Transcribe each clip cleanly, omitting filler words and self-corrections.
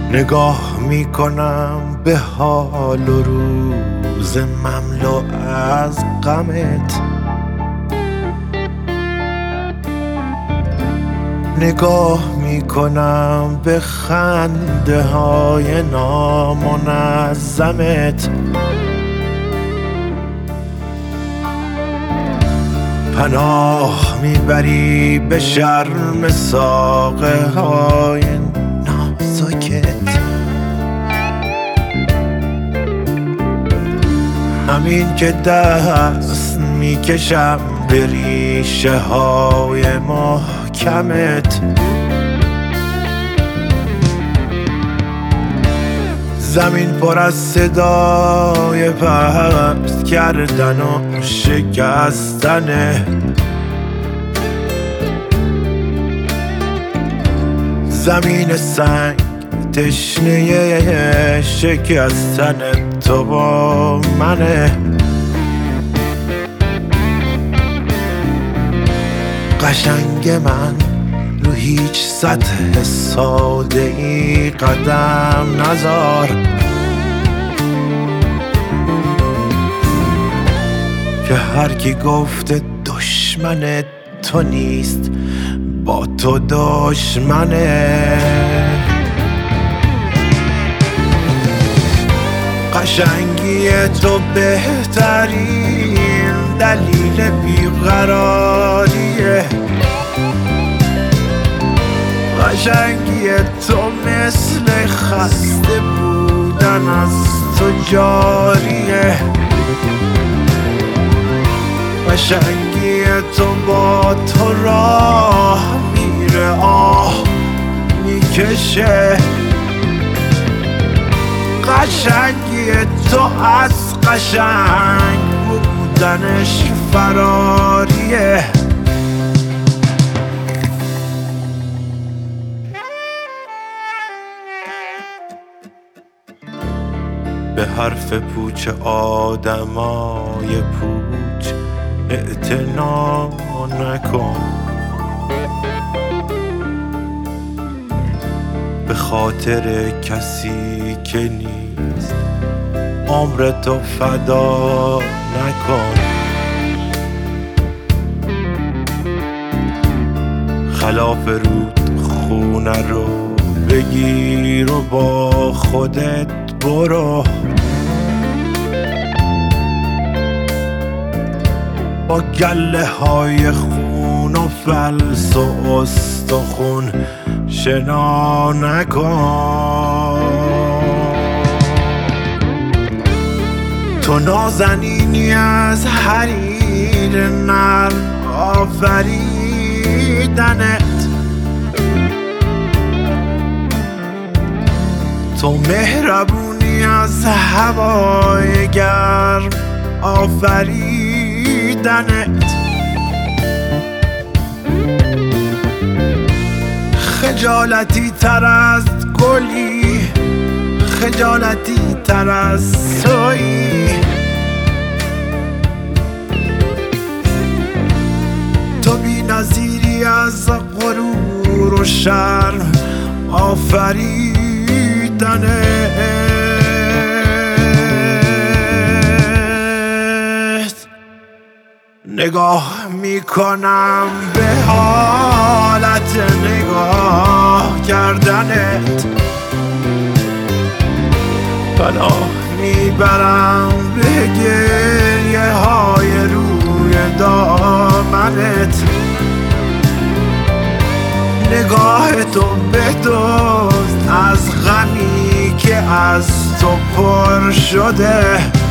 نگاه میکنم به حال و روز مملو از غمت، نگاه میکنم به خنده های نامنظمت، پناه میبری به شرم ساقه های نازکت، همین که دست میکشم به ریشه های محکمت، زمین پر از صدای پست کردن و شکستنه، زمین سنگ تشنه شکستن تو با منه، قشنگ من رو هیچ سطح ساده ای قدم نذار، که هر کی گفته دشمن تو نیست با تو دشمنه، قشنگی تو بهترین دلیل بیقراریه، قشنگی تو مثل خسته بودن از تو جاریه، قشنگی تو با تو راه میره آه میکشه، قشنگی تو از قشنگ بودنش فراریه، به حرف پوچ آدمای پوچ اعتنا نکن، به خاطر کسی که نیست عمرتو فدا نکن، خلاف رود خونه رو بگیر و با خودت برو، با گله های خون و فلس و استخون شنا نکن، تو نازنینی از حریر نرم آفریدنت، تو مهربونی از هوای گرم آفریدنت، خجالتی تر از گلی، خجالتی تر از تویی، تو بی نظیری از غرور و شرم آفریدنت، نگاه میکنم به حالت نگاه کردنت، پناه میبرم به گریه های روی دامنت، نگاه تو بدزد از غمی که از تو پر شده،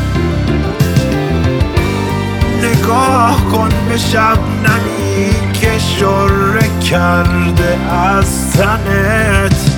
نگاه کن به شبنمی که شره کرده از تنت،